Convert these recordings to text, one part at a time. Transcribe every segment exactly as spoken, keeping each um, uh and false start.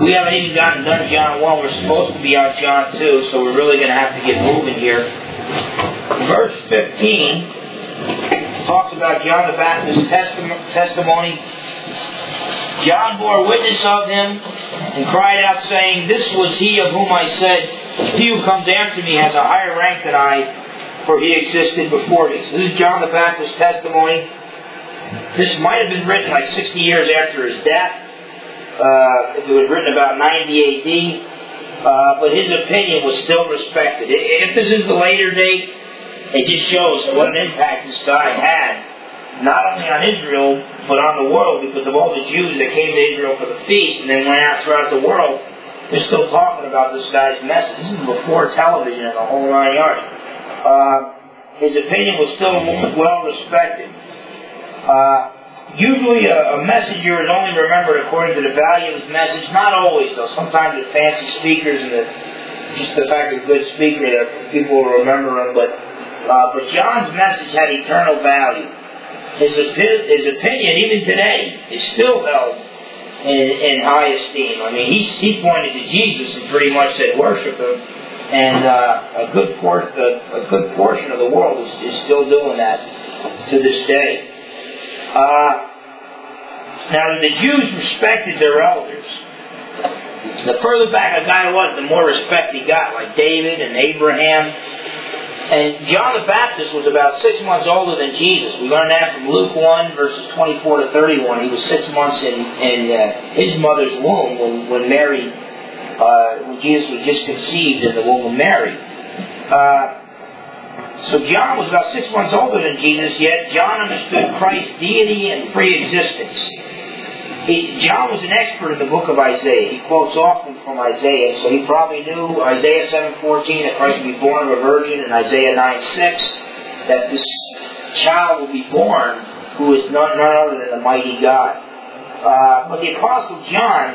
We haven't even gotten done John one. We're supposed to be on John two, so we're really going to have to get moving here. Verse fifteen talks about John the Baptist's testimony. John bore witness of him and cried out, saying, "This was he of whom I said, he who comes after me has a higher rank than I, for he existed before me." So this is John the Baptist's testimony. This might have been written like sixty years after his death. Uh, it was written about ninety A D, uh, but his opinion was still respected. If this is the later date, it just shows what an impact this guy had, not only on Israel, but on the world, because of all the Jews that came to Israel for the feast and then went out throughout the world. They're still talking about this guy's message. This is before television and the whole nine yards. Uh, his opinion was still well respected. Uh, Usually a, a messenger is only remembered according to the value of his message. Not always, though. Sometimes the fancy speakers and the, just the fact of a good speaker, that people will remember him. But, uh, but John's message had eternal value. His, his opinion, even today, is still held in, in high esteem. I mean, he, he pointed to Jesus and pretty much said, worship him. And uh, a, good por- a, a good portion of the world is, is still doing that to this day. Uh, now, the Jews respected their elders. The further back a guy was, the more respect he got, like David and Abraham. And John the Baptist was about six months older than Jesus. We learn that from Luke one, verses twenty-four to thirty-one. He was six months in, in uh, his mother's womb when, when Mary, uh, when Jesus was just conceived in the womb of Mary. Uh, So John was about six months older than Jesus, yet John understood Christ's deity and pre-existence. He, John was an expert in the book of Isaiah. He quotes often from Isaiah, so he probably knew Isaiah seven fourteen, that Christ would be born of a virgin, and Isaiah nine six, that this child will be born who is none, none other than the mighty God. Uh, but the Apostle John,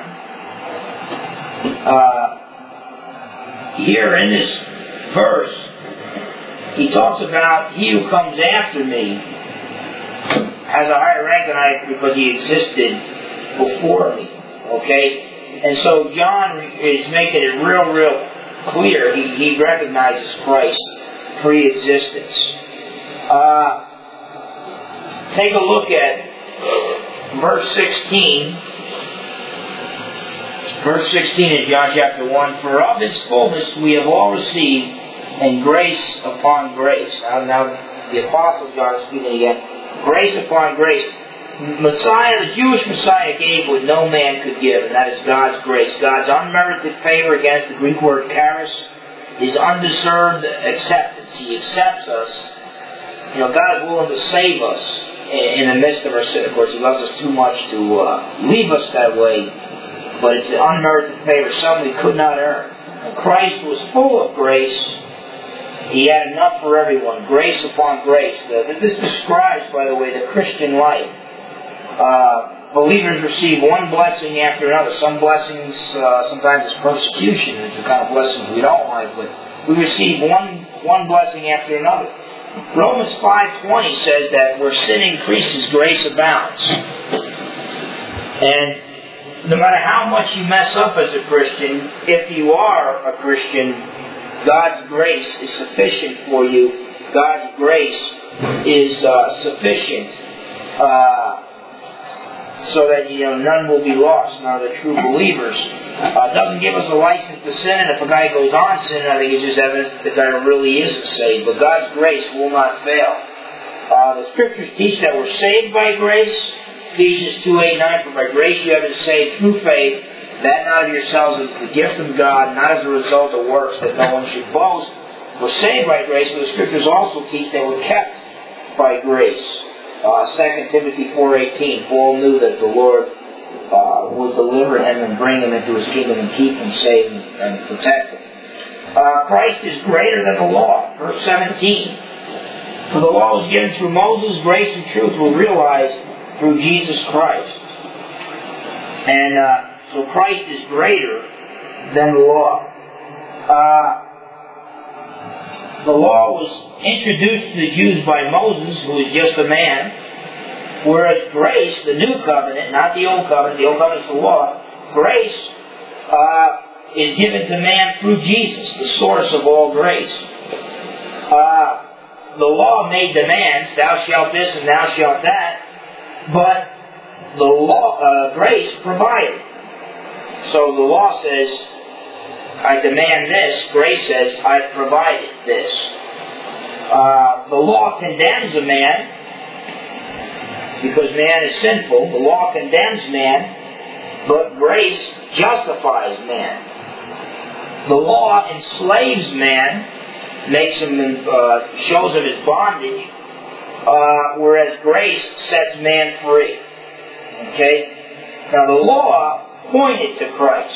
uh, here in this verse, he talks about he who comes after me has a higher rank than I because he existed before me. Okay? And so John is making it real, real clear. He, he recognizes Christ's pre-existence. Uh, take a look at verse sixteen. Verse sixteen in John chapter one. For of his fullness we have all received, and grace upon grace. Now, now the Apostle John is speaking again. Grace upon grace. Messiah, the Jewish Messiah, gave what no man could give, and that is God's grace. God's unmerited favor, against the Greek word charis, His undeserved acceptance. He accepts us. You know, God is willing to save us in, in the midst of our sin. Of course, He loves us too much to uh, leave us that way, but it's an unmerited favor, something we could not earn. Christ was full of grace. He had enough for everyone. Grace upon grace. This describes, by the way, the Christian life. Uh, believers receive one blessing after another. Some blessings, uh, sometimes it's persecution. It's the kind of blessings we don't like. But we receive one one blessing after another. Romans five twenty says that where sin increases, grace abounds. And no matter how much you mess up as a Christian, if you are a Christian, God's grace is sufficient for you. God's grace is uh, sufficient uh, so that you know none will be lost, none of the true believers. Uh, doesn't give us a license to sin, and if a guy goes on sinning, I think it's just evidence that the guy really isn't saved. But God's grace will not fail. Uh, the Scriptures teach that we're saved by grace. Ephesians two eight nine, for by grace you have been saved through faith, that not of yourselves, is the gift of God, not as a result of works, that no one should boast. We're saved by grace, but the Scriptures also teach that we're kept by grace. Uh, Second Timothy four eighteen, Paul knew that the Lord uh, would deliver him and bring him into His kingdom and keep him safe and protect him. Uh, Christ is greater than the law. Verse seventeen. For the law was given through Moses, grace and truth were realized through Jesus Christ. And uh, So Christ is greater than the law. Uh, the law was introduced to the Jews by Moses, who was just a man, whereas grace, the new covenant, not the old covenant, the old covenant is the law, grace uh, is given to man through Jesus, the source of all grace. Uh, the law made demands, thou shalt this and thou shalt that, but the law, uh, grace provided. So the law says, I demand this. Grace says, I've provided this. Uh, the law condemns a man because man is sinful. The law condemns man, but grace justifies man. The law enslaves man, makes him, uh, shows him his bondage, uh, whereas grace sets man free. Okay? Now the law pointed to Christ.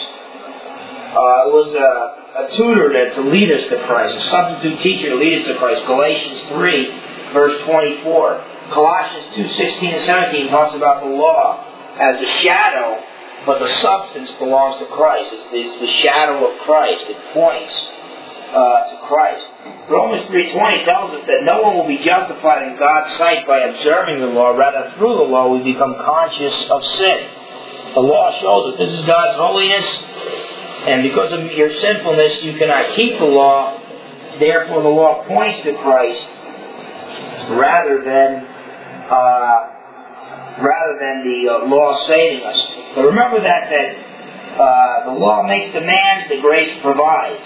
Uh, it was a, a tutor that to lead us to Christ, a substitute teacher to lead us to Christ. Galatians three, verse twenty-four. Colossians two, sixteen and seventeen talks about the law as a shadow, but the substance belongs to Christ. It's, it's the shadow of Christ. It points uh, to Christ. Romans three twenty tells us that no one will be justified in God's sight by observing the law. Rather, through the law we become conscious of sin. The law shows that this is God's holiness, and because of your sinfulness you cannot keep the law. Therefore the law points to Christ rather than uh, rather than the uh, law saving us. But remember that, that uh, the law makes demands, the grace provides.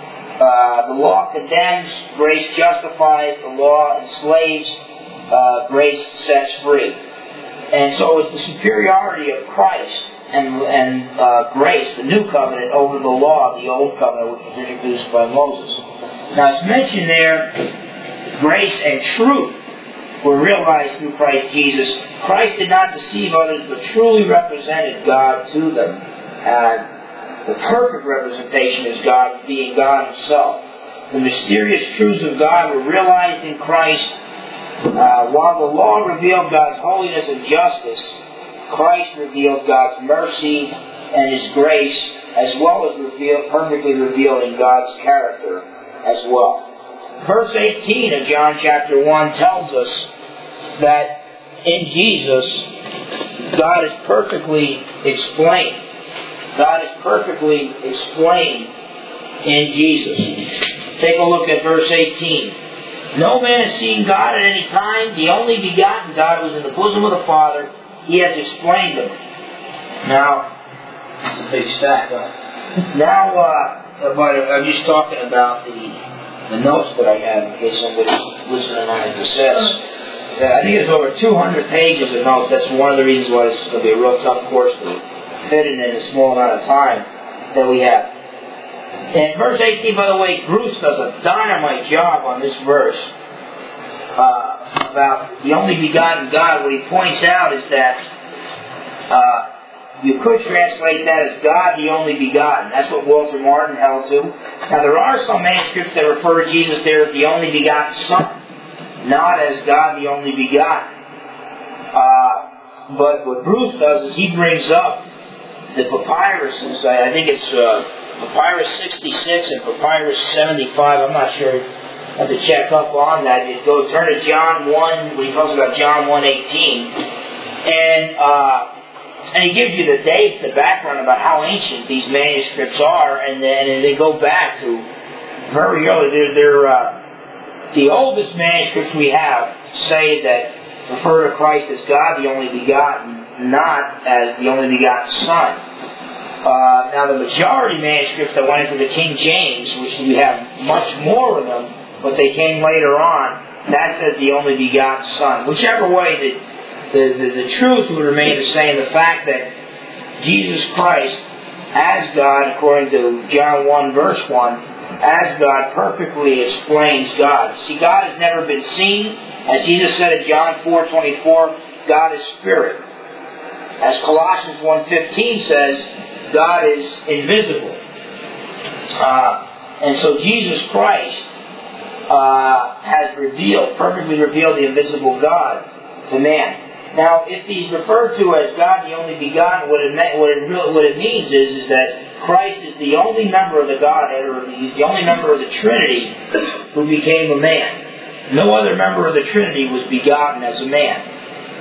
Uh, the law condemns, grace justifies. The law enslaves, uh, grace sets free. And so it's the superiority of Christ and, and uh, grace, the new covenant, over the law, the old covenant, which was introduced by Moses. Now it's mentioned there, grace and truth were realized through Christ Jesus. Christ did not deceive others, but truly represented God to them. And the perfect representation is God being God Himself. The mysterious truths of God were realized in Christ. Uh, while the law revealed God's holiness and justice, Christ revealed God's mercy and His grace, as well as reveal, perfectly revealing God's character as well. Verse eighteen of John chapter one tells us that in Jesus, God is perfectly explained. God is perfectly explained in Jesus. Take a look at verse eighteen. No man has seen God at any time. The only begotten God was in the bosom of the Father. He has explained Him. Now, it's a big stack, huh? Now, uh, but I'm just talking about the the notes that I have in case somebody's listening on a cassette. Uh, I think it's over two hundred pages of notes. That's one of the reasons why this is going to be a real tough course to fit in in a small amount of time that we have. In verse eighteen, by the way, Bruce does a dynamite job on this verse uh, about the only begotten God. What he points out is that uh, you could translate that as God the only begotten. That's what Walter Martin held to. Now there are some manuscripts that refer to Jesus there as the only begotten Son, not as God the only begotten. Uh, but what Bruce does is he brings up the papyruses. I think it's uh, Papyrus sixty-six and Papyrus seventy-five. I'm not sure. I have to check up on that. You go turn to John one when he talks about John one eighteen, and uh, and he gives you the date, the background about how ancient these manuscripts are, and then and they go back to very early. They're, they're uh, the oldest manuscripts we have say that refer to Christ as God the only begotten, not as the only begotten Son. Uh, now the majority manuscripts that went into the King James, which we have much more of them, but they came later on, that says the only begotten Son. Whichever way, the, the, the, the truth would remain the same. The fact that Jesus Christ, as God, according to John one verse one, as God perfectly explains God. See, God has never been seen. As Jesus said in John four twenty-four, God is Spirit. As Colossians one fifteen says, God is invisible. Uh, and so Jesus Christ uh, has revealed, perfectly revealed the invisible God to man. Now, if he's referred to as God the only begotten, what it, what it, what it means is, is that Christ is the only member of the Godhead, or he's the only member of the Trinity who became a man. No other member of the Trinity was begotten as a man.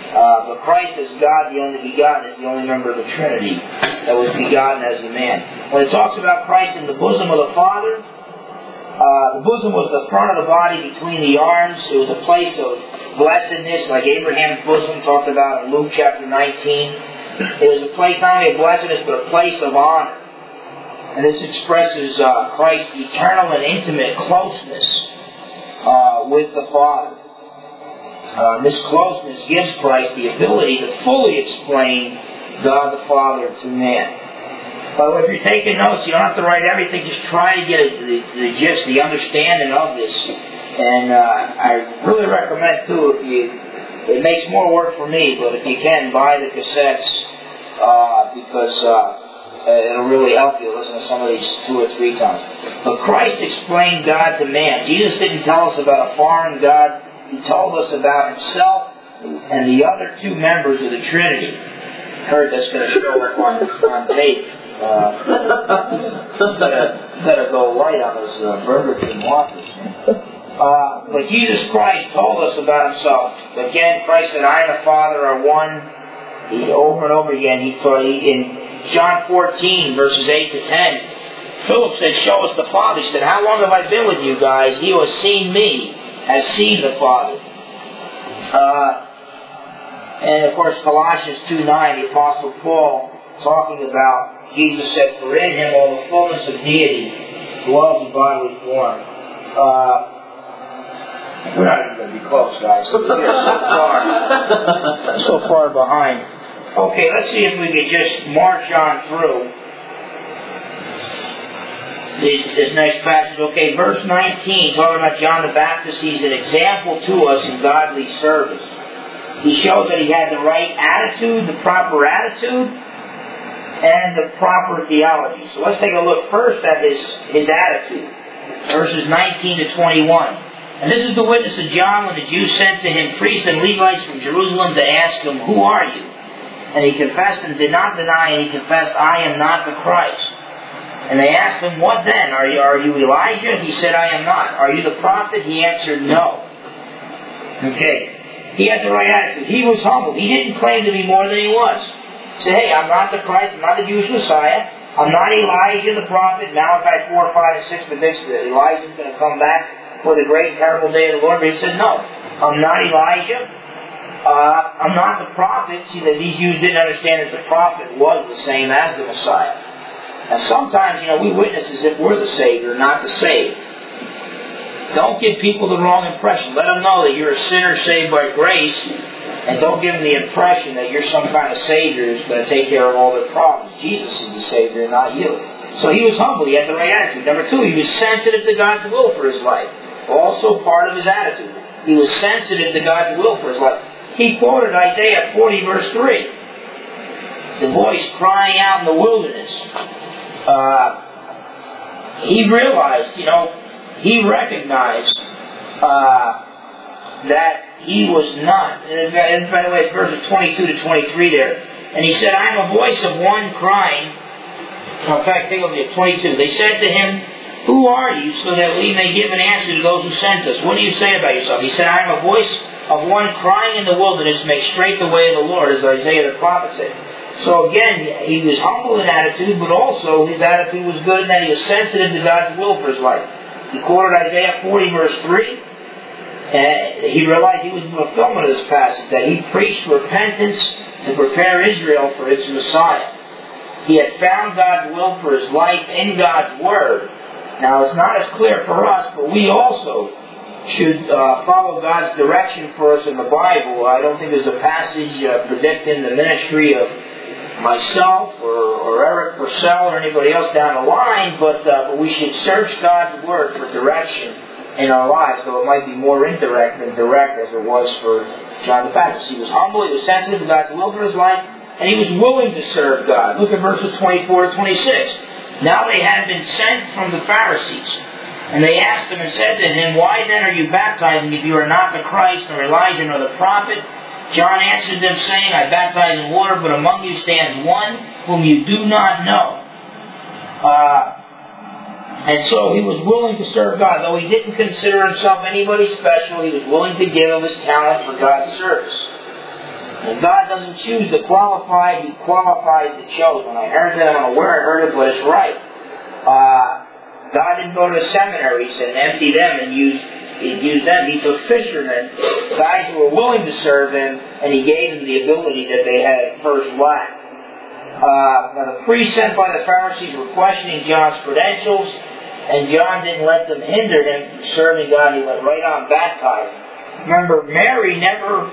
Uh, but Christ as God, the only begotten, is the only member of the Trinity that was begotten as a man. When it talks about Christ in the bosom of the Father, uh, the bosom was the front of the body between the arms. It was a place of blessedness, like Abraham's bosom talked about in Luke chapter nineteen. It was a place not only of blessedness, but a place of honor. And this expresses uh, Christ's eternal and intimate closeness uh, with the Father. Uh, this closeness gives Christ the ability to fully explain God the Father to man. But if you're taking notes, you don't have to write everything. Just try to get a, the, the gist, the understanding of this. And uh, I really recommend, too, if you, it makes more work for me, but if you can, buy the cassettes, uh, because uh, it'll really help you listen to some of these two or three times. But Christ explained God to man. Jesus didn't tell us about a foreign God. He told us about himself and the other two members of the Trinity. Heard that's going to show up on, on tape. Uh, better, better go light on those uh, Burger King waffles. Uh, but Jesus Christ told us about himself. Again, Christ said, I and the Father are one. He, over and over again, he taught in John fourteen, verses eight to ten. Philip said, show us the Father. He said, how long have I been with you guys? He who has seen me has seen the Father. Uh, and of course, Colossians two nine, the Apostle Paul, talking about, Jesus said, for in him all the fullness of deity dwells in bodily form. Uh, we're not even going to be close, guys. We're so far, so far behind. Okay, let's see if we could just march on through this, this next passage. Okay, verse nineteen, talking about John the Baptist, he's an example to us in godly service. He shows that he had the right attitude, the proper attitude, and the proper theology. So let's take a look first at his, his attitude. Verses nineteen to twenty-one. And this is the witness of John when the Jews sent to him priests and Levites from Jerusalem to ask him, who are you? And he confessed and did not deny, and he confessed, I am not the Christ. And they asked him, what then? Are you, are you Elijah? He said, I am not. Are you the prophet? He answered, no. Okay. He had the right attitude. He was humble. He didn't claim to be more than he was. He said, hey, I'm not the Christ. I'm not the Jewish Messiah. I'm not Elijah the prophet. Malachi four, five, and six predicts that Elijah's going to come back for the great terrible day of the Lord. But he said, no, I'm not Elijah. Uh, I'm not the prophet. See, that these Jews didn't understand that the prophet was the same as the Messiah. And sometimes, you know, we witness as if we're the Savior, not the saved. Don't give people the wrong impression. Let them know that you're a sinner saved by grace, and don't give them the impression that you're some kind of Savior who's going to take care of all their problems. Jesus is the Savior, not you. So he was humble. He had the right attitude. Number two, he was sensitive to God's will for his life. Also part of his attitude. He was sensitive to God's will for his life. He quoted Isaiah forty, verse three. The voice crying out in the wilderness. Uh, he realized, you know, he recognized uh, that he was not. And by the way, it's verses twenty-two to twenty-three there. And he said, I am a voice of one crying. In fact, take a look at twenty-two. They said to him, who are you, so that we may give an answer to those who sent us? What do you say about yourself? He said, I am a voice of one crying in the wilderness, make straight the way of the Lord, as Isaiah the prophet said. So again, he was humble in attitude, but also his attitude was good in that he was sensitive to God's will for his life. He quoted Isaiah forty, verse three, and he realized he was in fulfillment of this passage, that he preached repentance to prepare Israel for its Messiah. He had found God's will for his life in God's Word. Now, it's not as clear for us, but we also should uh, follow God's direction for us in the Bible. I don't think there's a passage uh, predicting the ministry of myself or, or Eric Purcell or anybody else down the line, but, uh, but we should search God's Word for direction in our lives, though it might be more indirect than direct as it was for John the Baptist. He was humble, he was sensitive to God's will for his life, and he was willing to serve God. Look at verses twenty-four to twenty-six. Now they had been sent from the Pharisees, and they asked him and said to him, why then are you baptizing if you are not the Christ, nor Elijah, nor the prophet? John answered them, saying, I baptize in water, but among you stands one whom you do not know. Uh, and so he was willing to serve God. Though he didn't consider himself anybody special, he was willing to give of his talent for God's service. And God doesn't choose the qualified, He qualifies the chosen. I heard that, I don't know where I heard it, but it's right. Uh, God didn't go to seminaries and empty them and use, He used them. He took fishermen, guys who were willing to serve Him, and He gave them the ability that they had at first lacked. Uh, now the priests sent by the Pharisees were questioning John's credentials, and John didn't let them hinder him from serving God. He went right on baptizing. Remember, Mary never...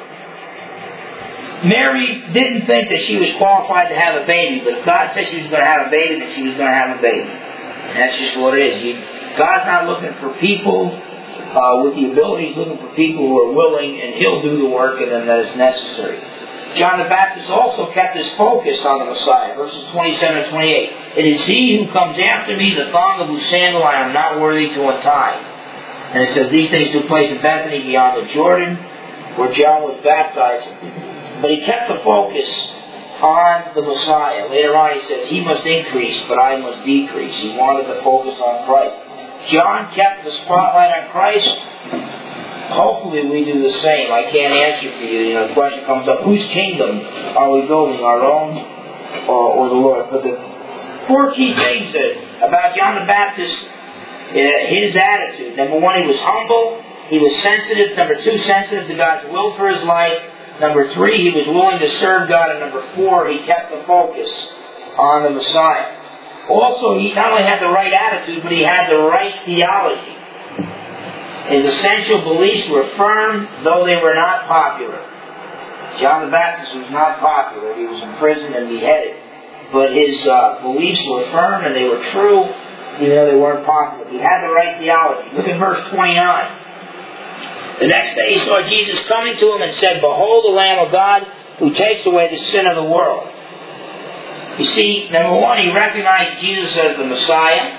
Mary didn't think that she was qualified to have a baby, but if God said she was going to have a baby, then she was going to have a baby. And that's just what it is. You, God's not looking for people uh, with the ability. He's looking for people who are willing, and He'll do the work in them that is necessary. John the Baptist also kept his focus on the Messiah. Verses twenty-seven and twenty-eight. It is He who comes after me, the thong of whose sandal I am not worthy to untie. And it says these things took place in Bethany beyond the Jordan, where John was baptizing. But he kept the focus on the Messiah. Later on he says, He must increase, but I must decrease. He wanted to focus on Christ. John kept the spotlight on Christ. Hopefully we do the same. I can't answer for you. You know, the question comes up, whose kingdom are we building, our own or, or the Lord? But the four key things that, about John the Baptist, uh, his attitude. Number one, he was humble. He was sensitive. Number two, sensitive to God's will for his life. Number three, he was willing to serve God. And number four, he kept the focus on the Messiah. Also, he not only had the right attitude, but he had the right theology. His essential beliefs were firm, though they were not popular. John the Baptist was not popular. He was imprisoned and beheaded. But his uh, beliefs were firm and they were true, even though they weren't popular. He had the right theology. Look at verse twenty-nine. The next day he saw Jesus coming to him and said, Behold the Lamb of God who takes away the sin of the world. You see, number one, he recognized Jesus as the Messiah.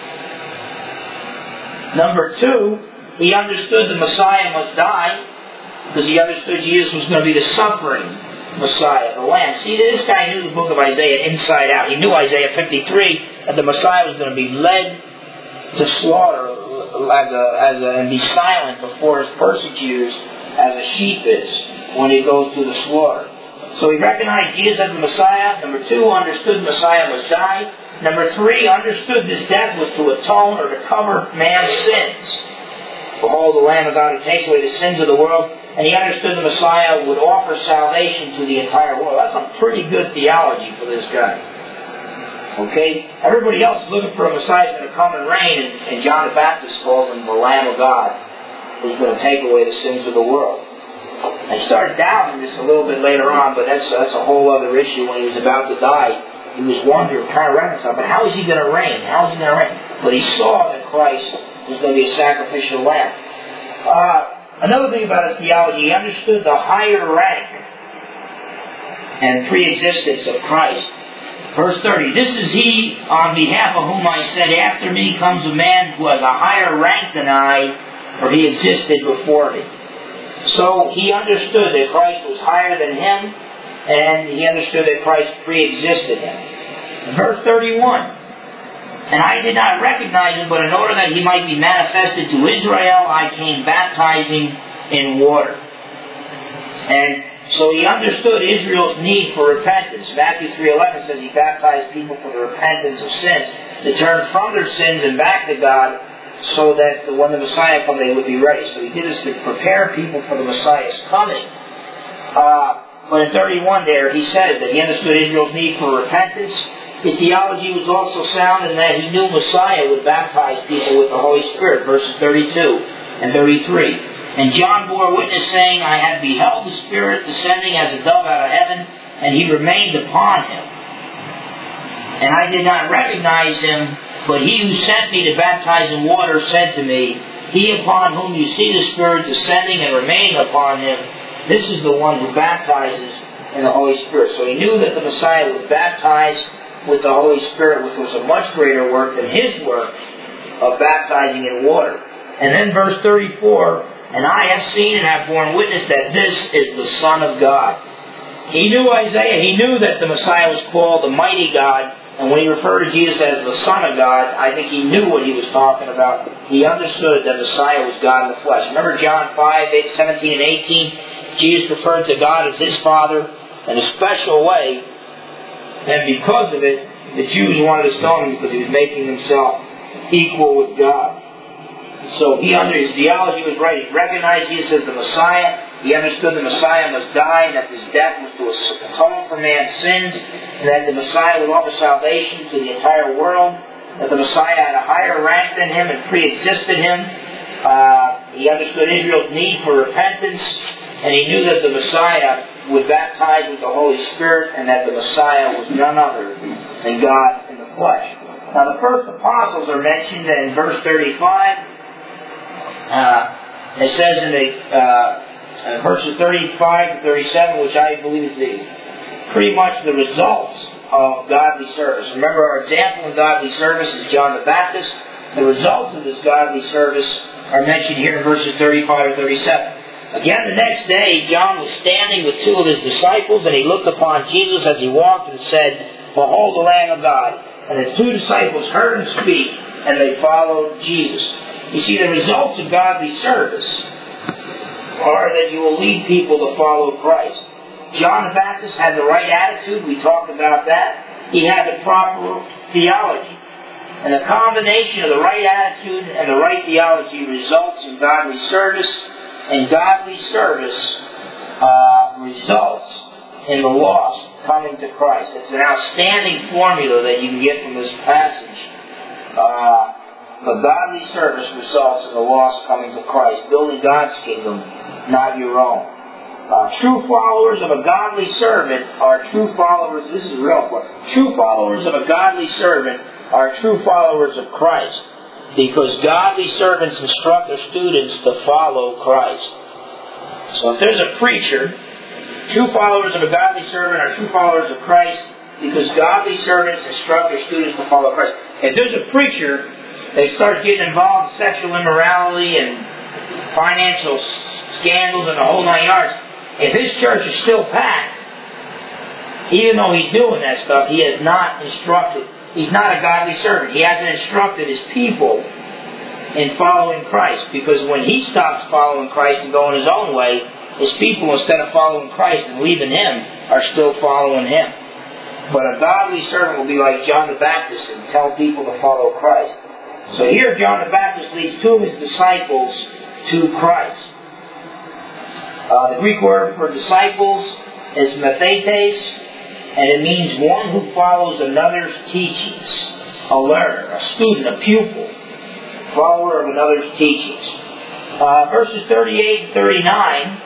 Number two, he understood the Messiah must die because he understood Jesus was going to be the suffering Messiah, the Lamb. See, this guy knew the book of Isaiah inside out. He knew Isaiah fifty-three, that the Messiah was going to be led to slaughter as a, as a, and be silent before his persecutors as a sheep is when he goes to the slaughter. So he recognized Jesus as the Messiah. Number two, understood the Messiah must die. Number three, understood this death was to atone or to cover man's sins. Behold the Lamb of God who takes away the sins of the world. And he understood the Messiah would offer salvation to the entire world. That's some pretty good theology for this guy. Okay? Everybody else is looking for a Messiah who's going to come and reign, and, and John the Baptist calls him the Lamb of God who's going to take away the sins of the world. I started doubting this a little bit later on, but that's, that's a whole other issue. When he was about to die, he was wondering, trying to reconcile, but how is he going to reign? How is he going to reign? But he saw that Christ was going to be a sacrificial lamb. Uh, another thing about his theology, he understood the higher rank and pre-existence of Christ. Verse thirty, This is He on behalf of whom I said, After me comes a man who has a higher rank than I, for he existed before me. So he understood that Christ was higher than him, and he understood that Christ pre-existed him. Verse thirty-one, And I did not recognize him, but in order that he might be manifested to Israel, I came baptizing in water. And so he understood Israel's need for repentance. Matthew three eleven says he baptized people for the repentance of sins, to turn from their sins and back to God, so that when the Messiah comes, they would be ready. So he did this to prepare people for the Messiah's coming. Uh, but in thirty-one there, he said that he understood Israel's need for repentance. His theology was also sound in that he knew Messiah would baptize people with the Holy Spirit. Verses thirty-two and thirty-three. And John bore witness, saying, I have beheld the Spirit descending as a dove out of heaven, and He remained upon him. And I did not recognize him, but he who sent me to baptize in water said to me, He upon whom you see the Spirit descending and remaining upon him, this is the one who baptizes in the Holy Spirit. So he knew that the Messiah would baptize with the Holy Spirit, which was a much greater work than his work of baptizing in water. And then verse thirty-four, And I have seen and have borne witness that this is the Son of God. He knew Isaiah. He knew that the Messiah was called the Mighty God. And when he referred to Jesus as the Son of God, I think he knew what he was talking about. He understood that Messiah was God in the flesh. Remember John five, seventeen and eighteen? Jesus referred to God as His Father in a special way, and because of it, the Jews wanted to stone Him because He was making Himself equal with God. So he under his theology was right. He recognized Jesus as the Messiah. He understood the Messiah must die, and that His death was to atone for man's sins, and that the Messiah would offer salvation to the entire world, that the Messiah had a higher rank than Him and pre-existed Him. Uh, he understood Israel's need for repentance, and he knew that the Messiah would baptize with the Holy Spirit, and that the Messiah was none other than God in the flesh. Now the first apostles are mentioned in verse thirty-five. Uh, it says in the uh, uh, verses thirty-five to thirty-seven, which I believe is the, pretty much the results of godly service. Remember, our example in godly service is John the Baptist. The results of this godly service are mentioned here in verses thirty-five to thirty-seven. Again, the next day, John was standing with two of his disciples, and he looked upon Jesus as he walked and said, "Behold the Lamb of God." And the two disciples heard Him speak, and they followed Jesus. You see, the results of godly service are that you will lead people to follow Christ. John the Baptist had the right attitude. We talked about that. He had the proper theology. And the combination of the right attitude and the right theology results in godly service. And godly service uh, results in the lost coming to Christ. It's an outstanding formula that you can get from this passage. Uh, but godly service results in the lost coming to Christ, building God's kingdom, not your own. Uh, true followers of a godly servant are true followers. This is real important. True followers of a godly servant are true followers of Christ, because godly servants instruct their students to follow Christ. So if there's a preacher, true followers of a godly servant are true followers of Christ, because godly servants instruct their students to follow Christ. If there's a preacher that starts getting involved in sexual immorality and financial scandals and the whole nine yards, if his church is still packed, even though he's doing that stuff, he has not instructed. He's not a godly servant. He hasn't instructed his people in following Christ. Because when he stops following Christ and going his own way, his people, instead of following Christ and leaving Him, are still following Him. But a godly servant will be like John the Baptist and tell people to follow Christ. So here John the Baptist leads two of his disciples to Christ. Uh, the Greek word for disciples is mathetes, and it means one who follows another's teachings. A learner, a student, a pupil, follower of another's teachings. Uh, verses thirty-eight and thirty-nine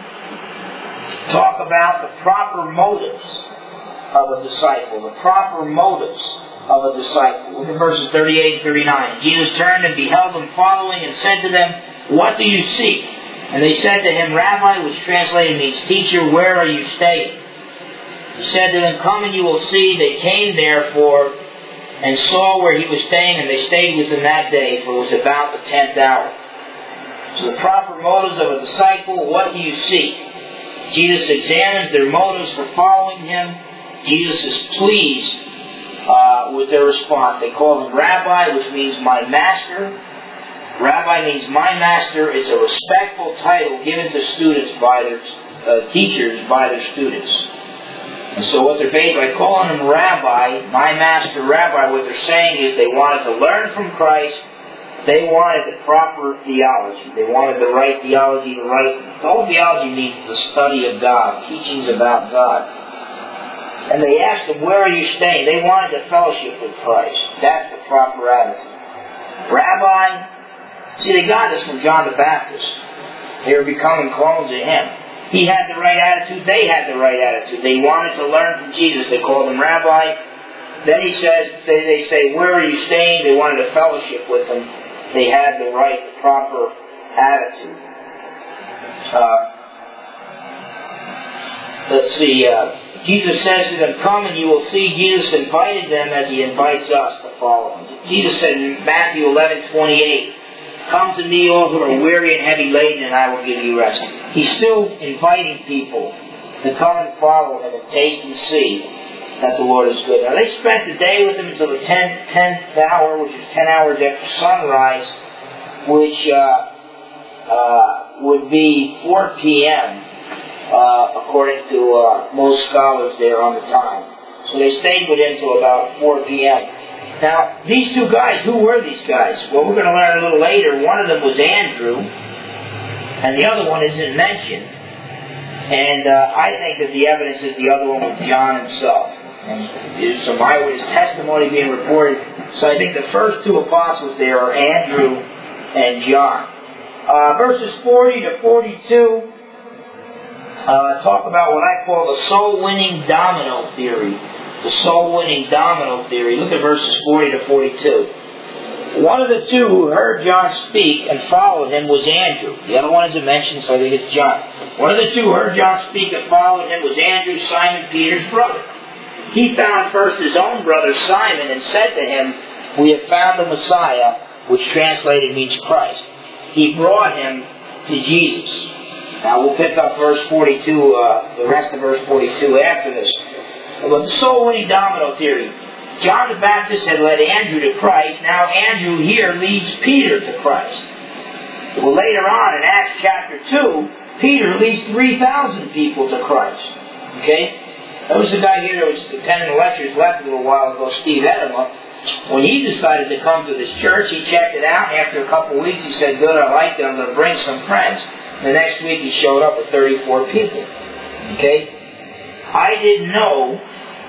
talk about the proper motives of a disciple. The proper motives of a disciple. Look at verses thirty-eight and thirty-nine. Jesus turned and beheld them following and said to them, "What do you seek?" And they said to Him, "Rabbi," which translated means teacher, "where are you staying?" He said to them, "Come and you will see." They came therefore and saw where He was staying, and they stayed with Him that day, for it was about the tenth hour. So the proper motives of a disciple, what do you seek? Jesus examines their motives for following Him. Jesus is pleased uh, with their response. They call Him Rabbi, which means my master. Rabbi means my master. It's a respectful title given to students by their uh, teachers by their students. And so what they're based by calling Him Rabbi, my master Rabbi, what they're saying is they wanted to learn from Christ. They wanted the proper theology. They wanted the right theology, the right... The whole theology means the study of God, teachings about God. And they asked Him, "Where are you staying?" They wanted to fellowship with Christ. That's the proper attitude. Rabbi, see, they got this from John the Baptist. They were becoming clones of him. He had the right attitude. They had the right attitude. They wanted to learn from Jesus. They called Him Rabbi. Then he says, they, they say, "Where are you staying?" They wanted to fellowship with Him. They had the right, the proper attitude. Uh, let's see. Uh, Jesus says to them, "Come and you will see." Jesus invited them as He invites us to follow Him. Jesus said in Matthew eleven twenty-eight, "Come to me, all who are weary and heavy laden, and I will give you rest." He's still inviting people to come and follow Him and taste and see that the Lord is good. Now they spent the day with Him until the tenth, tenth hour, which is ten hours after sunrise, which uh, uh, would be four p.m. uh, according to uh, most scholars there on the time. So they stayed with him till about four p.m. Now, these two guys, who were these guys? Well, we're going to learn a little later. One of them was Andrew, and the other one isn't mentioned. And uh, I think that the evidence is the other one was John himself. And there's some eyewitness testimony being reported. So I think the first two apostles there are Andrew and John. Uh, verses forty to forty-two uh, talk about what I call the soul-winning domino theory. The soul-winning domino theory. Look at verses forty to forty-two. One of the two who heard John speak and followed him was Andrew. The other one isn't mentioned, so I think it's John. One of the two who heard John speak and followed him was Andrew, Simon Peter's brother. He found first his own brother Simon and said to him, "We have found the Messiah," which translated means Christ. He brought him to Jesus. Now we'll pick up verse forty-two, uh, the rest of verse forty-two after this. But the soul-winning domino theory. John the Baptist had led Andrew to Christ. Now Andrew here leads Peter to Christ. Well, later on in Acts chapter two, Peter leads three thousand people to Christ. Okay? There was a guy here that was attending the lectures, left a little while ago, Steve Edema. When he decided to come to this church, he checked it out. After a couple of weeks, he said, "Good, I like it. I'm going to bring some friends." The next week, he showed up with thirty-four people. Okay? I didn't know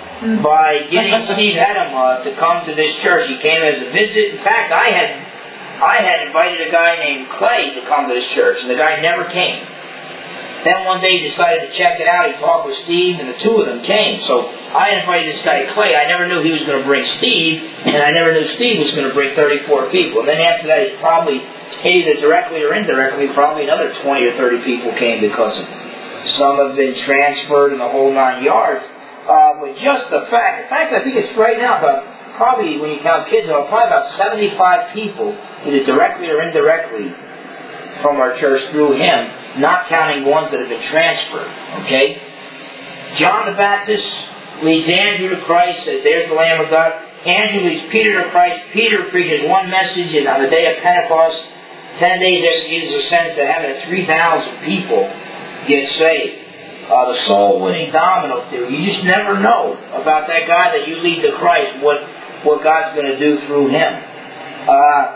by getting Steve Edema to come to this church. He came as a visit. In fact, I had I had invited a guy named Clay to come to this church, and the guy never came. Then one day he decided to check it out. He talked with Steve, and the two of them came. So I invited this guy Clay. I never knew he was going to bring Steve, and I never knew Steve was going to bring thirty-four people. And then after that, he probably, either directly or indirectly, probably another twenty or thirty people came because of it. Some have been transferred in the whole nine yards. Uh, but just the fact, in fact, I think it's right now about, probably when you count kids, probably about seventy-five people, either directly or indirectly, from our church through him, not counting ones that have been transferred. Okay? John the Baptist leads Andrew to Christ, says, "There's the Lamb of God." Andrew leads Peter to Christ. Peter preaches one message, and on the day of Pentecost, ten days after Jesus ascends to heaven, three thousand people get saved. Uh, the soul-winning domino theory. You just never know about that guy that you lead to Christ, what, what God's going to do through him. Uh,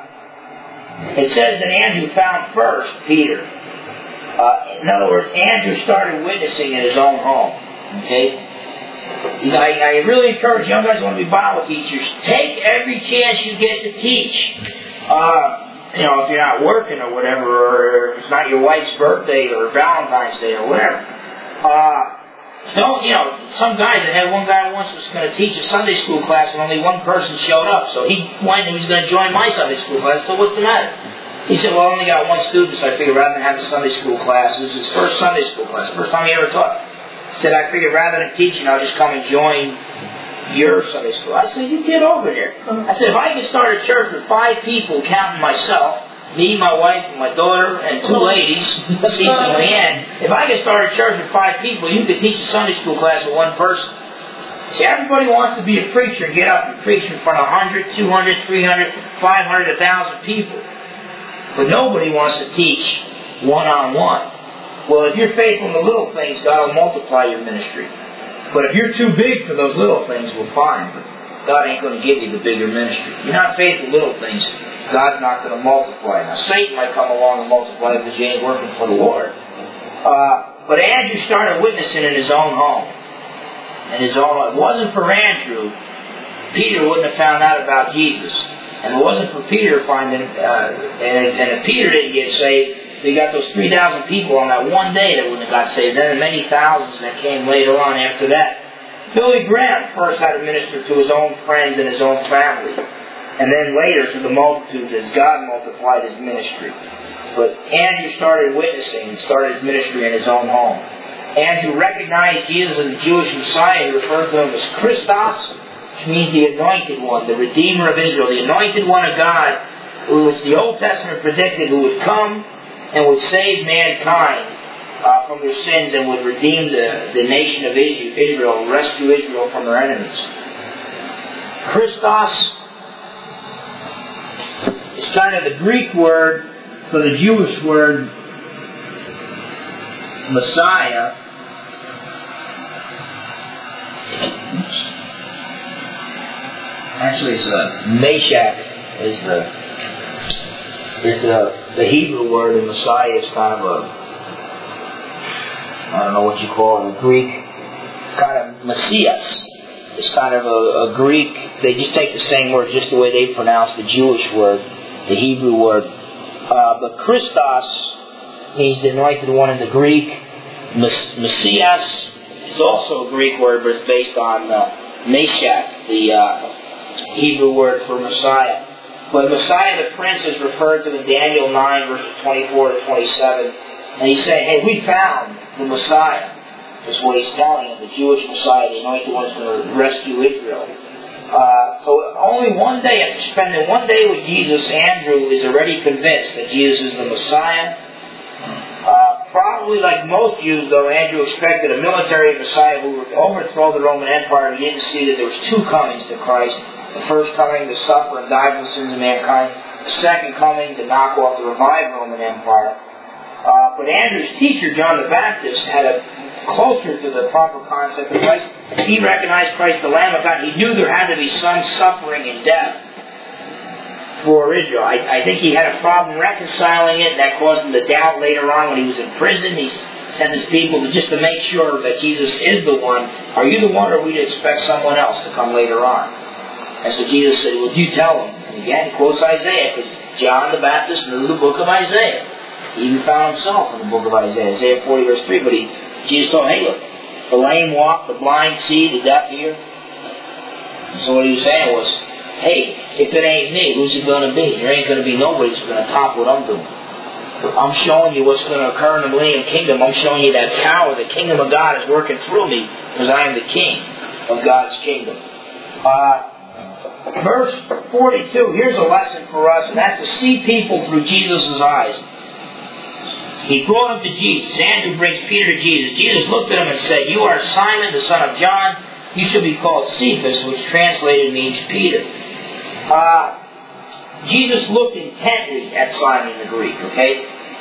it says that Andrew found first Peter. Uh, in other words, Andrew started witnessing in his own home. Okay? I, I really encourage young guys who want to be Bible teachers, take every chance you get to teach. Uh, you know, if you're not working or whatever, or if it's not your wife's birthday or Valentine's Day or whatever. Uh, don't, you know, some guys, I had one guy once was going to teach a Sunday school class and only one person showed up. So he went and he was going to join my Sunday school class. So what's the matter? He said, "Well, I only got one student, so I figured rather than have a Sunday school class," this is his first Sunday school class, first time he ever taught. He said, "I figured rather than teaching, I'll just come and join your Sunday school." I said, "You get over here." I said, "If I could start a church with five people, counting myself, me, my wife, and my daughter, and two ladies, Cece and Leanne, if I could start a church with five people, you could teach a Sunday school class with one person." See, everybody wants to be a preacher and get up and preach in front of one hundred, two hundred, three hundred, five hundred, one thousand people. But nobody wants to teach one-on-one. Well, if you're faithful in the little things, God will multiply your ministry. But if you're too big for those little things, well, fine. But God ain't going to give you the bigger ministry. If you're not faithful in little things, God's not going to multiply. Now, Satan might come along and multiply because you ain't working for the Lord. Uh, but Andrew started witnessing in his own home. In his own home. If it wasn't for Andrew, Peter wouldn't have found out about Jesus. And if it wasn't for Peter finding, uh, and, and if Peter didn't get saved, so you got those three thousand people on that one day that wouldn't have got saved. Then the many thousands that came later on after that. Billy Graham first had to minister to his own friends and his own family. And then later to the multitudes as God multiplied his ministry. But Andrew started witnessing and started his ministry in his own home. Andrew recognized Jesus as the Jewish Messiah. He referred to him as Christos, which means the Anointed One, the Redeemer of Israel, the Anointed One of God, who was the Old Testament predicted, who would come and would save mankind uh, from their sins and would redeem the, the nation of Israel, rescue Israel from their enemies. Christos is kind of the Greek word for the Jewish word Messiah, Actually, it's a Meshach is the is the the Hebrew word, and Messiah is kind of a, I don't know what you call it, a Greek kind of Messias. It's kind of a, a Greek. They just take the same word, just the way they pronounce the Jewish word, the Hebrew word. Uh, but Christos means the anointed one in the Greek. Messias is also a Greek word, but it's based on uh, Meshach, the uh, Hebrew word for Messiah. But Messiah the Prince is referred to in Daniel nine, verses twenty-four to twenty-seven. And he's saying, hey, we found the Messiah. Is what he's telling them, the Jewish Messiah, the anointed one is going to rescue Israel. Uh, so only one day, after spending one day with Jesus, Andrew is already convinced that Jesus is the Messiah. Uh, probably like most Jews, though, Andrew expected a military Messiah who would overthrow the Roman Empire. He didn't see that there was two comings to Christ. The first coming to suffer and die for the sins of mankind. The second coming to knock off the revived Roman Empire. Uh, but Andrew's teacher, John the Baptist, had a closer to the proper concept of Christ. He recognized Christ, the Lamb of God. He knew there had to be some suffering and death for Israel. I, I think he had a problem reconciling it, and that caused him to doubt later on when he was in prison. He sent his people to just to make sure that Jesus is the one. Are you the one, or are we to expect someone else to come later on? And so Jesus said, well, you tell him. And again, he quotes Isaiah, because John the Baptist knew the book of Isaiah. He even found himself in the book of Isaiah, Isaiah forty, verse three. But he, Jesus told him, hey, look, the lame walk, the blind see, the deaf hear. And so what he was saying was, hey, if it ain't me, who's it going to be? There ain't going to be nobody who's going to top what I'm doing. I'm showing you what's going to occur in the millennium kingdom. I'm showing you that power. The kingdom of God is working through me because I am the king of God's kingdom. Uh, verse forty-two, here's a lesson for us, and that's to see people through Jesus' eyes. He brought him to Jesus. Andrew brings Peter to Jesus. Jesus looked at him and said, you are Simon, the son of John. You shall be called Cephas, which translated means Peter. Uh, Jesus looked intently at Simon in the Greek, okay?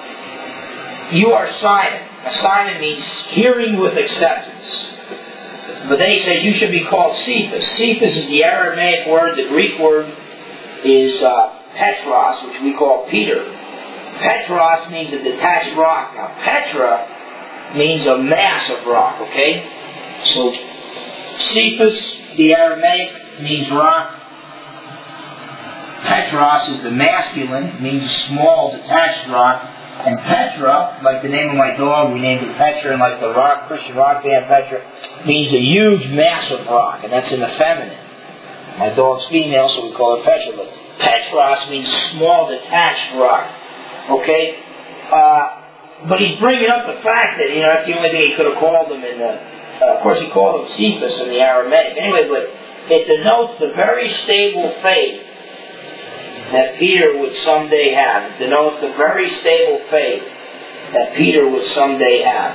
You are Simon. Now, Simon means hearing with acceptance. But then he says, you should be called Cephas. Cephas is the Aramaic word. The Greek word is uh, Petros, which we call Peter. Petros means a detached rock. Now, Petra means a mass of rock, okay? So, Cephas, the Aramaic, means rock. Petros is the masculine, means a small, detached rock. And Petra, like the name of my dog, we named it Petra, and like the rock, Christian rock band Petra, means a huge mass of rock, and that's in the feminine. My dog's female, so we call it Petra. But Petros means small, detached rock. Okay? Uh, but he's bringing up the fact that, you know, that's the only thing he could have called him in the... Uh, of course, he called him Cephas in the Aramaic. Anyway, but it denotes the very stable faith that Peter would someday have. It denotes the very stable faith that Peter would someday have.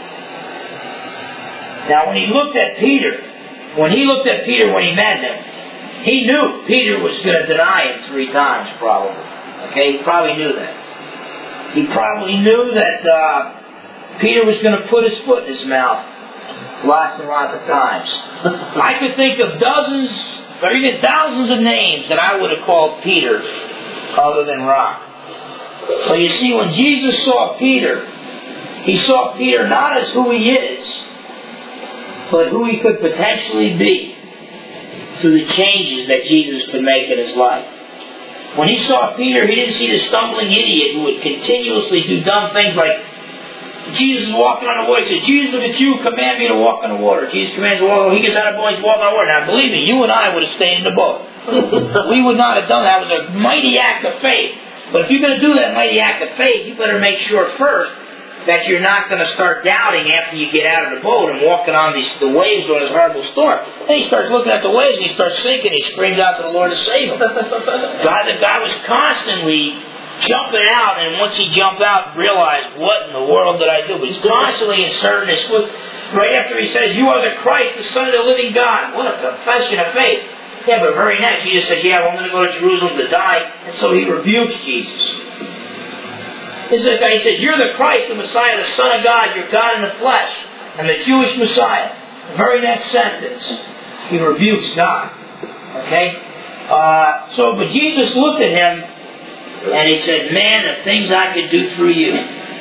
Now, when he looked at Peter, when he looked at Peter when he met him, he knew Peter was going to deny him three times, probably. Okay? He probably knew that. He probably knew that uh, Peter was going to put his foot in his mouth lots and lots of times. I could think of dozens or even thousands of names that I would have called Peter other than rock. But you see, when Jesus saw Peter, he saw Peter not as who he is, but who he could potentially be through the changes that Jesus could make in his life. When he saw Peter, he didn't see the stumbling idiot who would continuously do dumb things like Jesus walking on the water. He said, Jesus, if it's you, command me to walk on the water. Jesus commands to walk on the water. He gets out of the boat, he's walking on the water. Now, believe me, you and I would have stayed in the boat. We would not have done that. It was a mighty act of faith. But if you're going to do that mighty act of faith, you better make sure first that you're not going to start doubting after you get out of the boat and walking on these, the waves during this horrible storm. Then he starts looking at the waves and he starts sinking. He screams out to the Lord to save him. God, the guy was constantly jumping out, and once he jumped out, realized, what in the world did I do? But he's constantly inserting his foot. Right after he says, you are the Christ, the Son of the living God. What a confession of faith. Yeah, but very next, he just said, yeah, well, I'm going to go to Jerusalem to die. And so he rebukes Jesus. This is a guy, he says, you're the Christ, the Messiah, the Son of God, you're God in the flesh, and the Jewish Messiah. The very next sentence, he rebukes God. Okay? Uh, so, but Jesus looked at him and he said, man, the things I could do through you.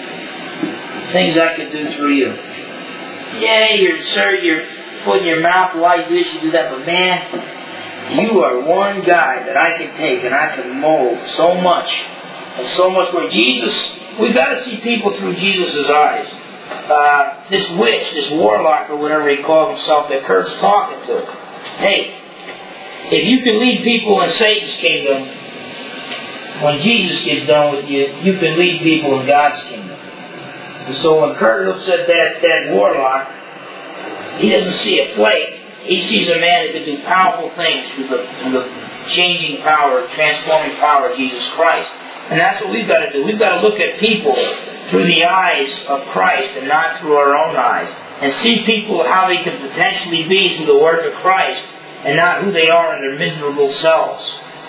Things I could do through you. Yeah, you're, sir, you're putting your mouth like this, you do that, but man, you are one guy that I can take and I can mold so much. And so much more. Jesus, we've got to see people through Jesus' eyes. Uh, this witch, this warlock or whatever he called himself that Kurt's talking to. Hey, if you can lead people in Satan's kingdom, when Jesus gets done with you, you can lead people in God's kingdom. And so when Kurt looks at that, that warlock, he doesn't see a flake. He sees a man that can do powerful things through the, through the changing power, transforming power of Jesus Christ. And that's what we've got to do. We've got to look at people through the eyes of Christ and not through our own eyes. And see people how they can potentially be through the work of Christ and not who they are in their miserable selves.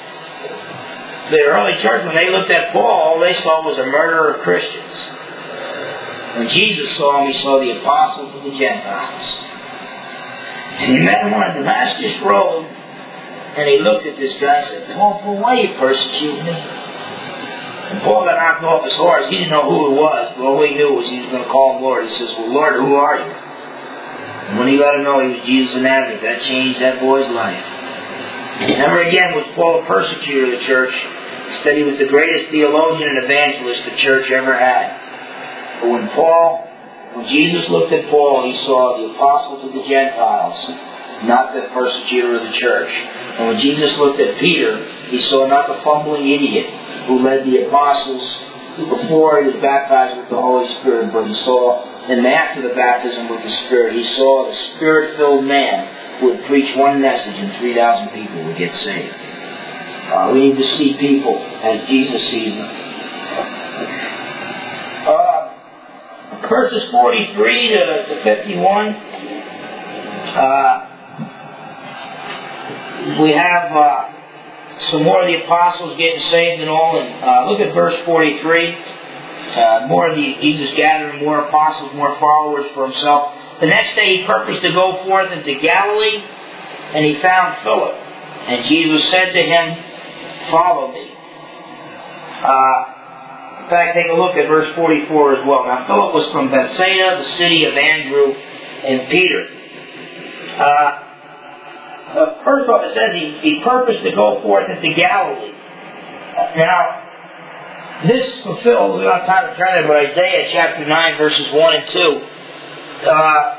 The early church, when they looked at Paul, all they saw was a murderer of Christians. When Jesus saw him, he saw the apostles of the Gentiles. And he met him on a Damascus road, and he looked at this guy and said, Paul, Paul, why are you persecuting me? And Paul got knocked off his horse. He didn't know who it was, but all he knew was he was going to call him Lord. He says, well, Lord, who are you? And when he let him know he was Jesus of Nazareth, that changed that boy's life. Never again was Paul a persecutor of the church. Instead, he was the greatest theologian and evangelist the church ever had. But when Paul, when Jesus looked at Paul, he saw the apostles of the Gentiles, not the persecutor of the church. And when Jesus looked at Peter, he saw not the fumbling idiot who led the apostles before he was baptized with the Holy Spirit, but he saw, and after the baptism with the Spirit, he saw the Spirit-filled man who would preach one message and three thousand people would get saved. Uh, we need to see people as Jesus sees them. Uh, verses forty-three to, to fifty-one, uh, we have uh, some more of the apostles getting saved and all. And uh, look at verse forty-three. Uh, more of the Jesus gathering more apostles, more followers for himself. The next day he purposed to go forth into Galilee, and he found Philip. And Jesus said to him, follow me. Uh, in fact, take a look at verse forty-four as well. Now, Philip was from Bethsaida, the city of Andrew and Peter. Uh, uh, first of all, it says he, he purposed to go forth into Galilee. Uh, now, this fulfills, we don't have time to turn there, but Isaiah chapter nine, verses one and two. Uh,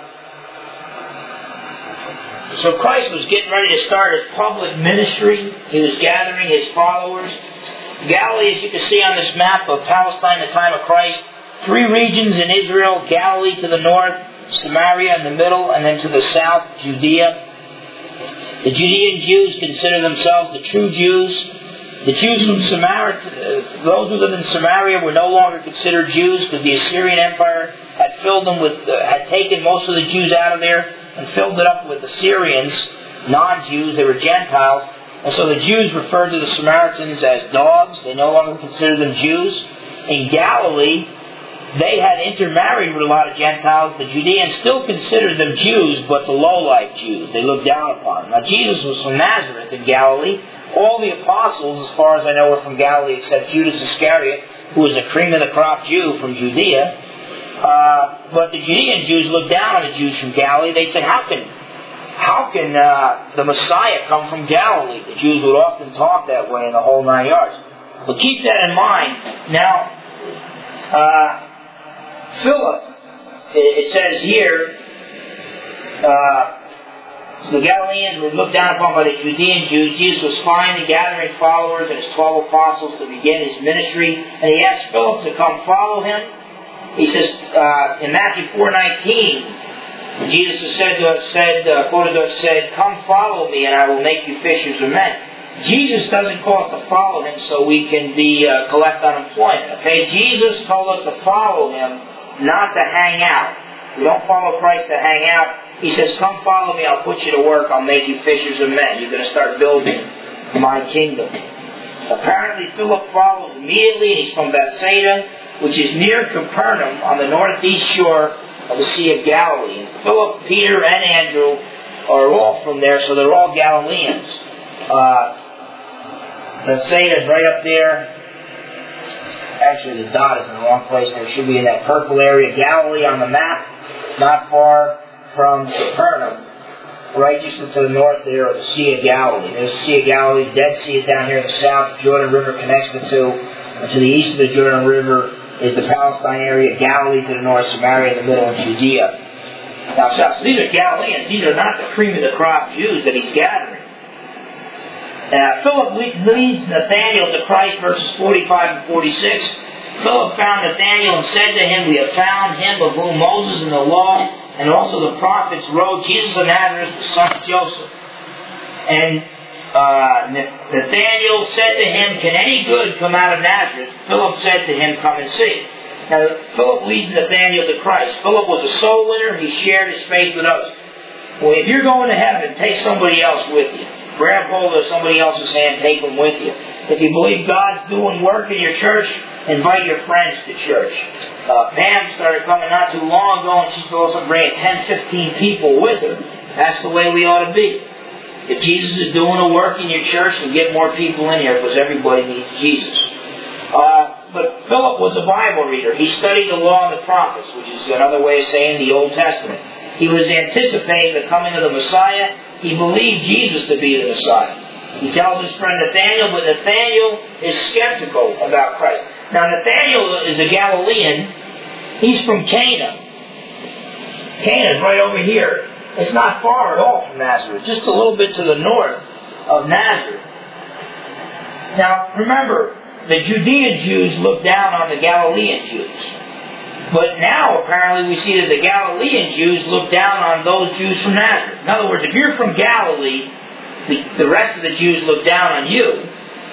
so Christ was getting ready to start his public ministry. He was gathering his followers. Galilee, as you can see on this map of Palestine in the time of Christ, three regions in Israel: Galilee to the north, Samaria in the middle, and then to the south, Judea. The Judean Jews consider themselves the true Jews. The Jews from Samaria, those who lived in Samaria, were no longer considered Jews because the Assyrian Empire had filled them with, uh, had taken most of the Jews out of there and filled it up with Assyrians, non-Jews. They were Gentiles. And so the Jews referred to the Samaritans as dogs. They no longer considered them Jews. In Galilee, they had intermarried with a lot of Gentiles. The Judeans still considered them Jews, but the low-life Jews. They looked down upon them. Now, Jesus was from Nazareth in Galilee. All the apostles, as far as I know, were from Galilee, except Judas Iscariot, who was a cream-of-the-crop Jew from Judea. Uh, but the Judean Jews looked down on the Jews from Galilee. They said, how can how can uh, the Messiah come from Galilee? The Jews would often talk that way in the whole nine yards. But keep that in mind. Now, uh, Philip, it says here, uh, the Galileans were looked down upon by the Judean Jews. Jesus was finally gathering followers and his twelve apostles to begin his ministry. And he asked Philip to come follow him. He says, uh, in Matthew four nineteen, Jesus has said to us, said, uh, quoted to us, said, come follow me and I will make you fishers of men. Jesus doesn't call us to follow him so we can be uh, collect unemployment. Okay, Jesus told us to follow him, not to hang out. We don't follow Christ to hang out. He says, come follow me, I'll put you to work, I'll make you fishers of men. You're going to start building my kingdom. Apparently Philip follows immediately, and he's from Bethsaida, which is near Capernaum on the northeast shore of the Sea of Galilee. And Philip, Peter, and Andrew are all from there, so they're all Galileans. Uh, Bethsaida is right up there. Actually, the dot is in the wrong place. There should be in that purple area. Galilee on the map, not far from Capernaum. Right just to the north there of the Sea of Galilee. There's the Sea of Galilee. The Dead Sea is down here in the south. The Jordan River connects the two. And to the east of the Jordan River is the Palestine area. Galilee to the north, Samaria in the middle, and Judea. Now, so these are Galileans. These are not the cream of the crop Jews that he's gathering. Uh, Philip leads Nathanael to Christ, verses forty-five and forty-six. Philip found Nathanael and said to him, "We have found him of whom Moses in the law and also the prophets wrote, Jesus of Nazareth, the son of Joseph." And uh, Nathanael said to him, "Can any good come out of Nazareth?" Philip said to him, "Come and see." Now, Philip leads Nathanael to Christ. Philip was a soul winner. He shared his faith with others. Well, if you're going to heaven, take somebody else with you. Grab hold of somebody else's hand, take them with you. If you believe God's doing work in your church, invite your friends to church. Uh, Pam started coming not too long ago, and she's supposed to bring ten, fifteen people with her. That's the way we ought to be. If Jesus is doing a work in your church, then get more people in here, because everybody needs Jesus. Uh, but Philip was a Bible reader. He studied the law and the prophets, which is another way of saying the Old Testament. He was anticipating the coming of the Messiah. He believed Jesus to be the Messiah. He tells his friend Nathanael, but Nathanael is skeptical about Christ. Now, Nathanael is a Galilean. He's from Cana. Cana is right over here. It's not far at all from Nazareth, just a little bit to the north of Nazareth. Now, remember, the Judean Jews looked down on the Galilean Jews. But now, apparently, we see that the Galilean Jews look down on those Jews from Nazareth. In other words, if you're from Galilee, the, the rest of the Jews look down on you.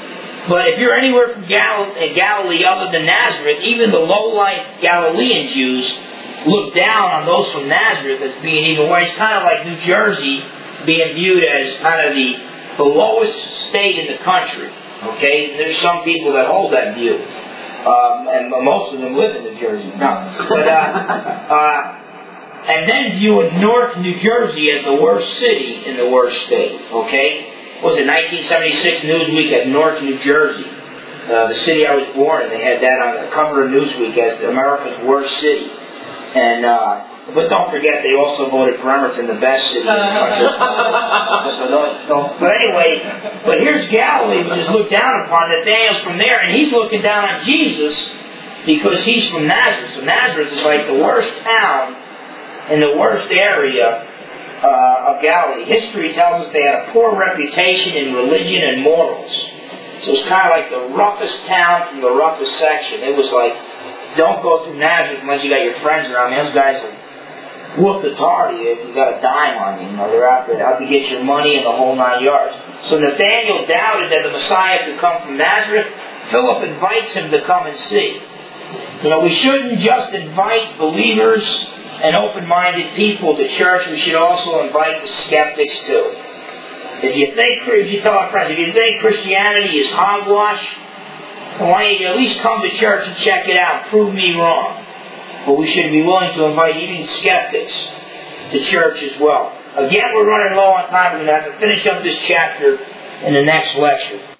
But if you're anywhere from Gal- Galilee other than Nazareth, even the low-life Galilean Jews look down on those from Nazareth as being even worse. It's kind of like New Jersey being viewed as kind of the, the lowest state in the country. Okay? There's some people that hold that view. Um, and most of them live in New Jersey. No. But, uh, uh, and then viewing North New Jersey as the worst city in the worst state. Okay? What was it, nineteen seventy-six Newsweek at North New Jersey? Uh, the city I was born in. They had that on the cover of Newsweek as America's worst city. And, uh, but don't forget, they also voted Bremerton the best city in the country. So don't, don't. But anyway, but here's Galilee, which is looked down upon. Nathanael's from there, and he's looking down on Jesus because he's from Nazareth. So Nazareth is like the worst town in the worst area uh, of Galilee. History tells us they had a poor reputation in religion and morals. So it's kind of like the roughest town from the roughest section. It was like, don't go through Nazareth unless you got your friends around. Those guys will whoop the tar to you if you got a dime on you. You know, they're out there out to get your money and the whole nine yards. So Nathanael doubted that the Messiah could come from Nazareth. Philip invites him to come and see. You know, we shouldn't just invite believers and open-minded people to church. We should also invite the skeptics too. If you think, if you tell our friends, if you think Christianity is hogwash, why don't you at least come to church and check it out? Prove me wrong. But we should be willing to invite even skeptics to church as well. Again, we're running low on time. We're going to have to finish up this chapter in the next lecture.